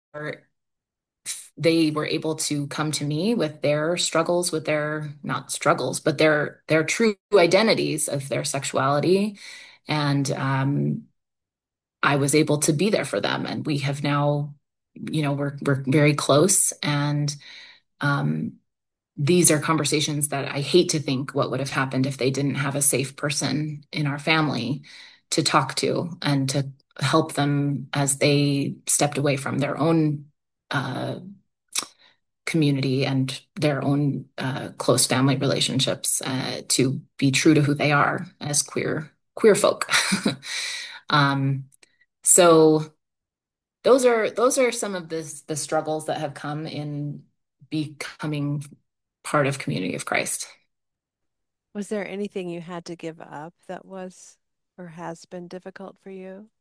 they were able to come to me with their struggles, with their not struggles, but their their true identities of their sexuality. And um, I was able to be there for them. And we have now, you know, we're we're very close. And um, these are conversations that I hate to think what would have happened if they didn't have a safe person in our family to talk to and to help them as they stepped away from their own uh, community and their own uh, close family relationships uh, to be true to who they are as queer queer folk. um, so those are those are some of the the struggles that have come in becoming part of Community of Christ. Was there anything you had to give up that was or has been difficult for you?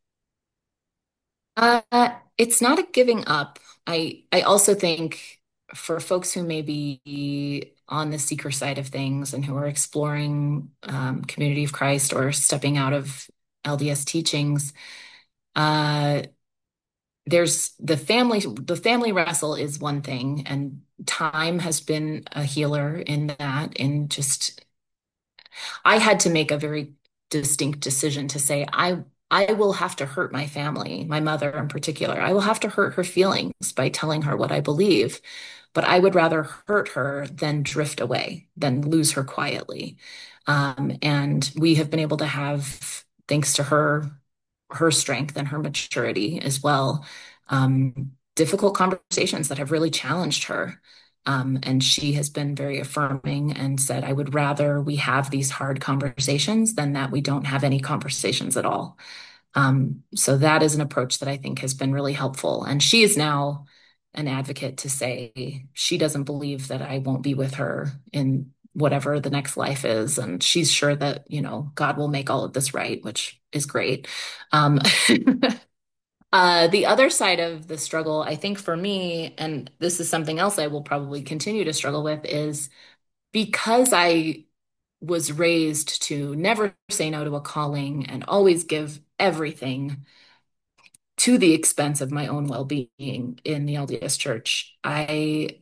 Uh, it's not a giving up. I I also think for folks who may be on the seeker side of things and who are exploring um, Community of Christ or stepping out of L D S teachings, uh, there's the family. The family wrestle is one thing, and time has been a healer in that. In just I had to make a very distinct decision to say, I I will have to hurt my family, my mother in particular. I will have to hurt her feelings by telling her what I believe, but I would rather hurt her than drift away, than lose her quietly. Um, and we have been able to have, thanks to her, her strength and her maturity as well, um, difficult conversations that have really challenged her. Um, and she has been very affirming and said, I would rather we have these hard conversations than that we don't have any conversations at all. Um, so that is an approach that I think has been really helpful. And she is now an advocate to say she doesn't believe that I won't be with her in whatever the next life is. And she's sure that, you know, God will make all of this right, which is great. Um, Uh, the other side of the struggle, I think for me, and this is something else I will probably continue to struggle with, is because I was raised to never say no to a calling and always give everything to the expense of my own well-being in the L D S church. I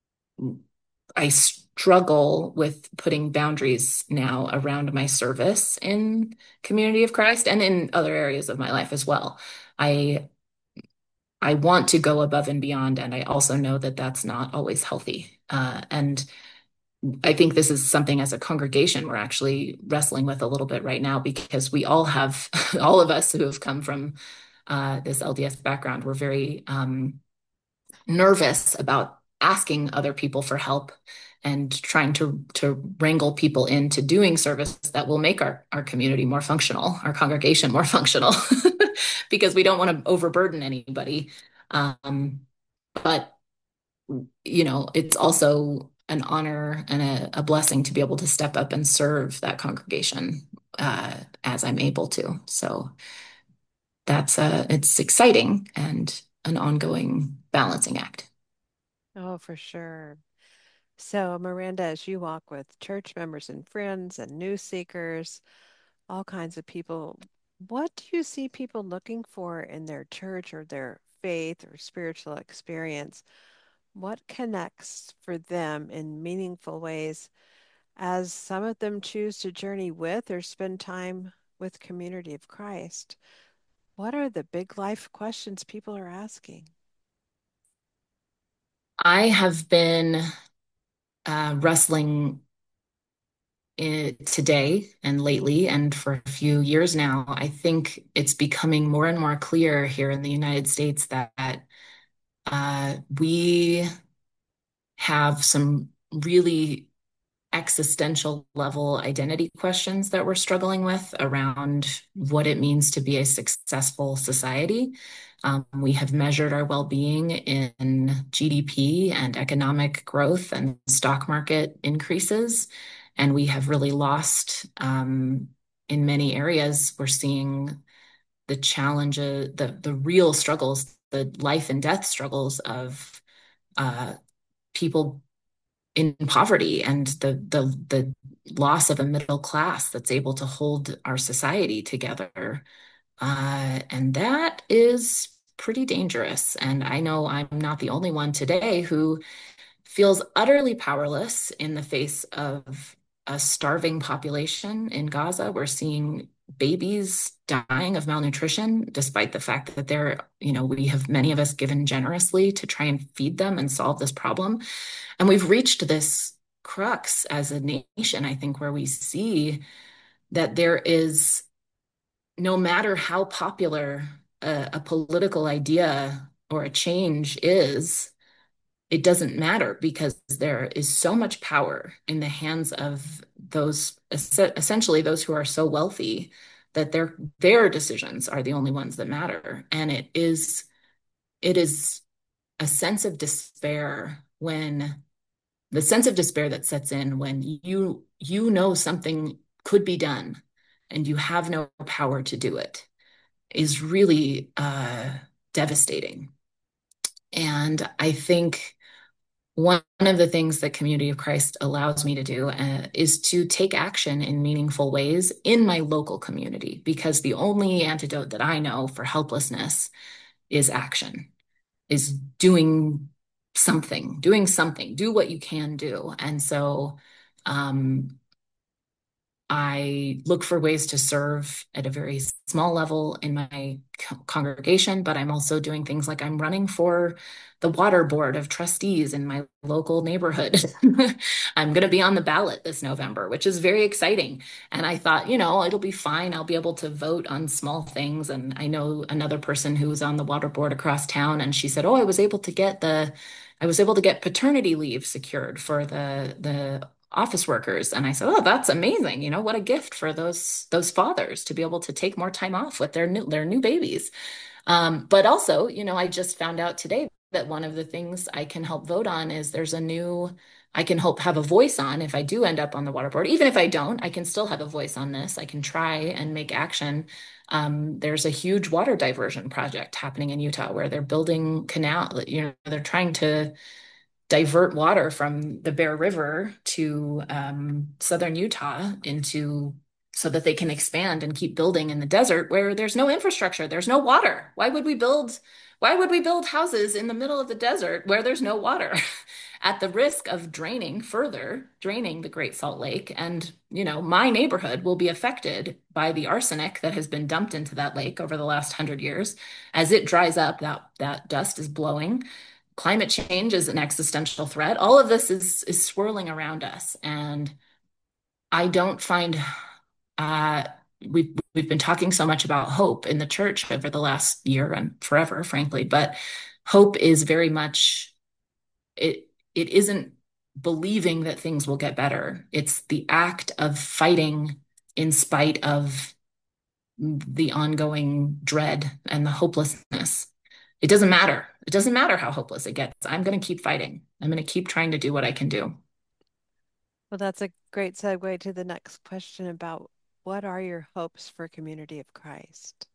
I struggle with putting boundaries now around my service in Community of Christ and in other areas of my life as well. I I want to go above and beyond, and I also know that that's not always healthy. Uh, and I think this is something as a congregation we're actually wrestling with a little bit right now because we all have, all of us who have come from uh, this L D S background, we're very um, nervous about asking other people for help and trying to to wrangle people into doing service that will make our, our community more functional, our congregation more functional, because we don't want to overburden anybody. Um, but you know, it's also an honor and a, a blessing to be able to step up and serve that congregation uh, as I'm able to. So that's uh, it's exciting and an ongoing balancing act. Oh, for sure. So, Miranda, as you walk with church members and friends and new seekers, all kinds of people, what do you see people looking for in their church or their faith or spiritual experience? What connects for them in meaningful ways as some of them choose to journey with or spend time with Community of Christ? What are the big life questions people are asking? I have been uh, wrestling it today and lately, and for a few years now. I think it's becoming more and more clear here in the United States that uh, we have some really existential level identity questions that we're struggling with around what it means to be a successful society. Um, we have measured our well-being in G D P and economic growth and stock market increases, and we have really lost um, in many areas. We're seeing the challenges, the the real struggles, the life and death struggles of uh, people in poverty and the the the loss of a middle class that's able to hold our society together. Uh, and that is pretty dangerous. And I know I'm not the only one today who feels utterly powerless in the face of a starving population in Gaza. We're seeing babies dying of malnutrition, despite the fact that they're, you know, we have many of us given generously to try and feed them and solve this problem. And we've reached this crux as a nation, I think, where we see that there is, no matter how popular a, a political idea or a change is, it doesn't matter because there is so much power in the hands of those essentially those who are so wealthy that their their decisions are the only ones that matter. And it is it is a sense of despair when the sense of despair that sets in when you you know something could be done and you have no power to do it is really uh, devastating. And I think one of the things that Community of Christ allows me to do uh, is to take action in meaningful ways in my local community, because the only antidote that I know for helplessness is action, is doing something, doing something, do what you can do. And so um, I look for ways to serve at a very small level in my co- congregation, but I'm also doing things like I'm running for the water board of trustees in my local neighborhood. I'm going to be on the ballot this November, which is very exciting. And I thought, you know, it'll be fine. I'll be able to vote on small things. And I know another person who was on the water board across town, and she said, "Oh, I was able to get the I was able to get paternity leave secured for the the office workers." And I said, "Oh, that's amazing. You know, what a gift for those those fathers to be able to take more time off with their new their new babies." Um, but also, you know, I just found out today that one of the things I can help vote on is there's a new I can help have a voice on if I do end up on the water board. Even if I don't, I can still have a voice on this. I can try and make action. Um, there's a huge water diversion project happening in Utah where they're building canal, you know, they're trying to divert water from the Bear River to um, southern Utah into so that they can expand and keep building in the desert where there's no infrastructure, there's no water. Why would we build why would we build houses in the middle of the desert where there's no water at the risk of draining further, draining the Great Salt Lake? And, you know, my neighborhood will be affected by the arsenic that has been dumped into that lake over the last hundred years. As it dries up, that that dust is blowing. Climate change is an existential threat. All of this is is swirling around us, and I don't find uh, we've we've been talking so much about hope in the church over the last year and forever, frankly, but hope is very much it it isn't believing that things will get better. It's the act of fighting in spite of the ongoing dread and the hopelessness. It doesn't matter. It doesn't matter how hopeless it gets. I'm going to keep fighting. I'm going to keep trying to do what I can do. Well, that's a great segue to the next question about what are your hopes for Community of Christ?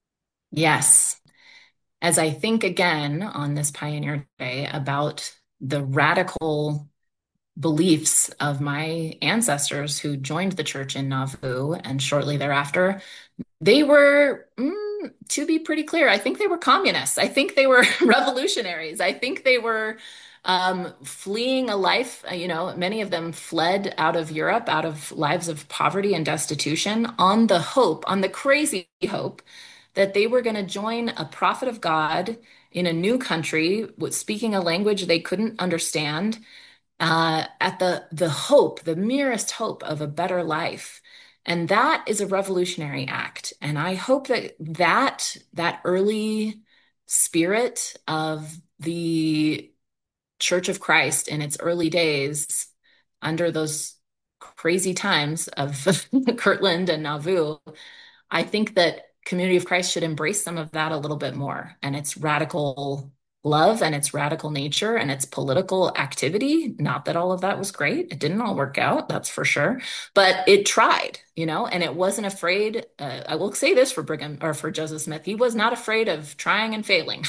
Yes. As I think again on this Pioneer Day about the radical beliefs of my ancestors who joined the church in Nauvoo and shortly thereafter, they were, mm, to be pretty clear, I think they were communists. I think they were revolutionaries. I think they were um, fleeing a life. uh, You know, many of them fled out of Europe, out of lives of poverty and destitution, on the hope, on the crazy hope that they were going to join a prophet of God in a new country, with speaking a language they couldn't understand, uh, at the the hope, the merest hope of a better life. And that is a revolutionary act. And I hope that that that early spirit of the Church of Christ in its early days, under those crazy times of Kirtland and Nauvoo, I think that Community of Christ should embrace some of that a little bit more, and its radical love and its radical nature and its political activity. Not that all of that was great. It didn't all work out, that's for sure. But it tried, you know, and it wasn't afraid. Uh, I will say this for Brigham or for Joseph Smith. He was not afraid of trying and failing.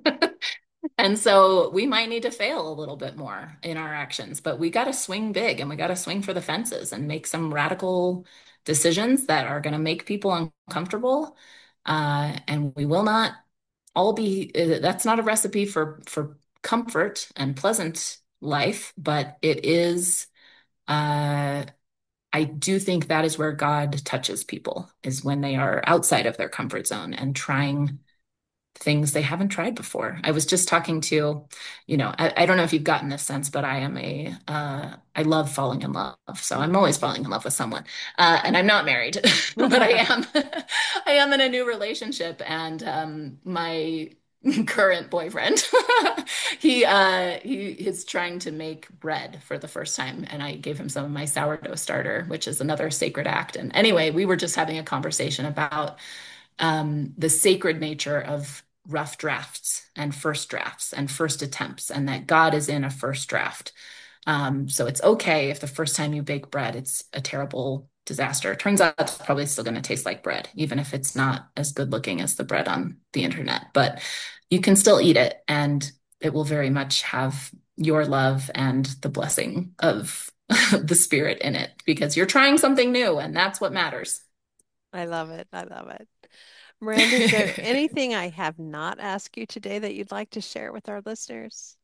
And so we might need to fail a little bit more in our actions, but we got to swing big and we got to swing for the fences and make some radical decisions that are going to make people uncomfortable. Uh, and we will not all be, uh, that's not a recipe for, for comfort and pleasant life, but it is, uh, I do think that is where God touches people, is when they are outside of their comfort zone and trying things they haven't tried before. I was just talking to, you know, I, I don't know if you've gotten this sense, but I am a, uh, I love falling in love. So I'm always falling in love with someone. Uh, and I'm not married, but I am, I am in a new relationship. And um, my, current boyfriend. He uh he is trying to make bread for the first time, and I gave him some of my sourdough starter, which is another sacred act. And anyway, we were just having a conversation about um the sacred nature of rough drafts and first drafts and first attempts, and that God is in a first draft. Um, so it's okay if the first time you bake bread, it's a terrible disaster. It turns out it's probably still going to taste like bread, even if it's not as good looking as the bread on the internet. But you can still eat it, and it will very much have your love and the blessing of the spirit in it because you're trying something new, and that's what matters. I love it. I love it. Miranda, is there anything I have not asked you today that you'd like to share with our listeners?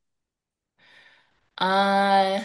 uh,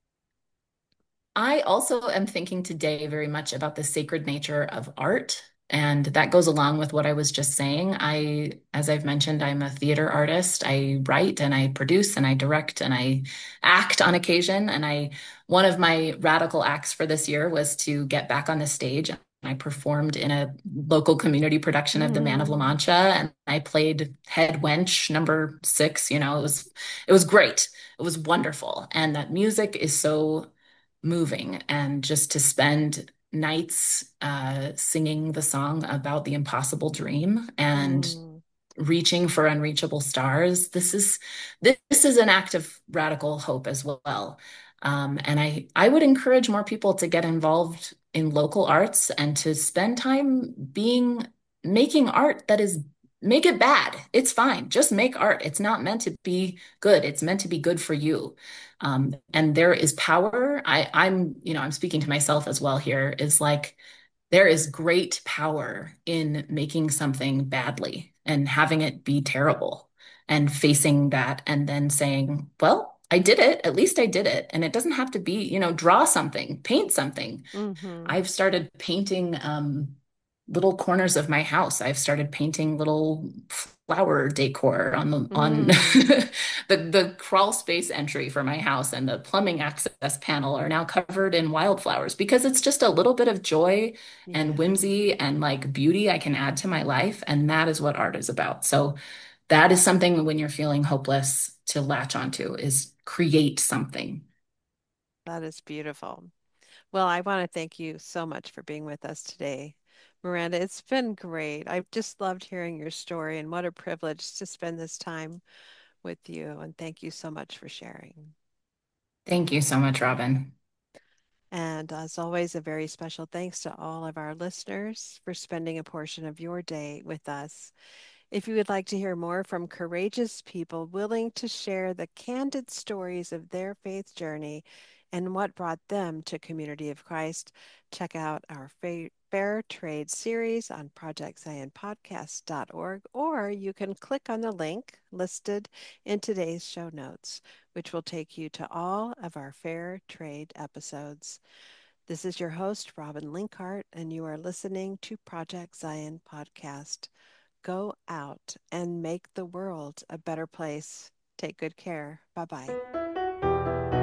I also am thinking today very much about the sacred nature of art. And that goes along with what I was just saying. I, as I've mentioned, I'm a theater artist. I write and I produce and I direct and I act on occasion. And I, one of my radical acts for this year was to get back on the stage. I performed in a local community production of The Man of La Mm, Mancha, and I played head wench number six. You know, it was, it was great. It was wonderful. And that music is so moving, and just to spend nights uh, singing the song about the impossible dream and mm, reaching for unreachable stars. This is this, this is an act of radical hope as well. Um, and I I would encourage more people to get involved in local arts and to spend time being making art that is make it bad. It's fine. Just make art. It's not meant to be good. It's meant to be good for you. Um, and there is power. I, I'm, you know, I'm speaking to myself as well here, is like there is great power in making something badly and having it be terrible and facing that and then saying, well, I did it. At least I did it. And it doesn't have to be, you know, draw something, paint something. mm-hmm. I've started painting um, little corners of my house. I've started painting little flower decor on the on Mm, the the crawl space entry for my house, and the plumbing access panel are now covered in wildflowers because it's just a little bit of joy and yeah, whimsy and like beauty I can add to my life, and that is what art is about. So that is something when you're feeling hopeless to latch onto is create something. that is beautiful. Well, I want to thank you so much for being with us today. Miranda, it's been great. I've just loved hearing your story, and what a privilege to spend this time with you. And thank you so much for sharing. Thank you so much, Robin. And as always, a very special thanks to all of our listeners for spending a portion of your day with us. If you would like to hear more from courageous people willing to share the candid stories of their faith journey and what brought them to Community of Christ, check out our fa- Fair Trade series on project zion podcast dot org, or you can click on the link listed in today's show notes, which will take you to all of our Fair Trade episodes. This is your host, Robin Linkhart, and you are listening to Project Zion Podcast. Go out and make the world a better place. Take good care. Bye bye.